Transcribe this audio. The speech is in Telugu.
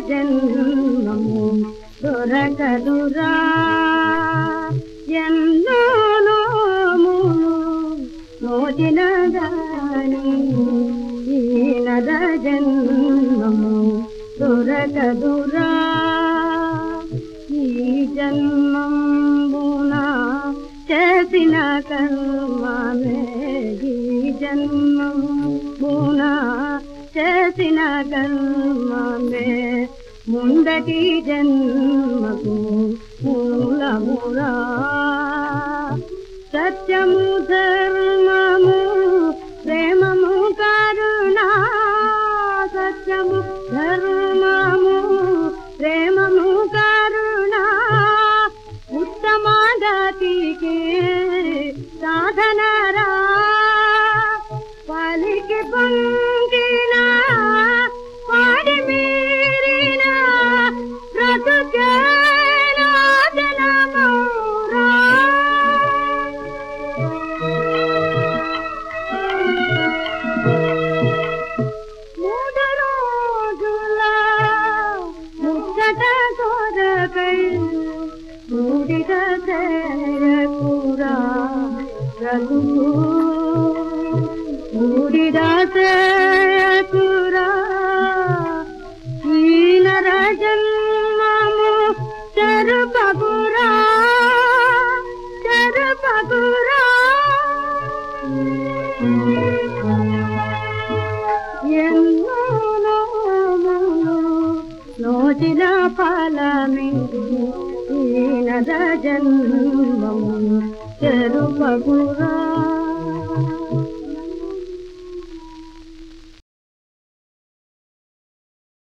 జన్మము దొరకదురా ఎన్నో నోములు నోచిన గాని ఈ నర జన్మము దొరకదురా ఈ జన్మమున చేసిన కర్మమే ఈ జన్మమున చేసిన కర్మమే ముందటి జన్మకు మూలమురా సత్యము ధర్మము ప్రేమము కరుణ సత్యము ధర్మము ప్రేమము కరుణ ఉత్తమ గతికి సాధనరా పలికి పంకిన పాడి మీరిన బ్రతుకేనా జనమౌరా మూడు రోజుల ముచ్చట కొరకై మూడిట చేరకురా బ్రతుకు మూడిట చేరకురా ఈ నర జన్మము చెరుపకురా చెరుపకురా ఎన్నో నోములు నోచిన ఫలమే ఈ నర జన్మము చెరుపకురా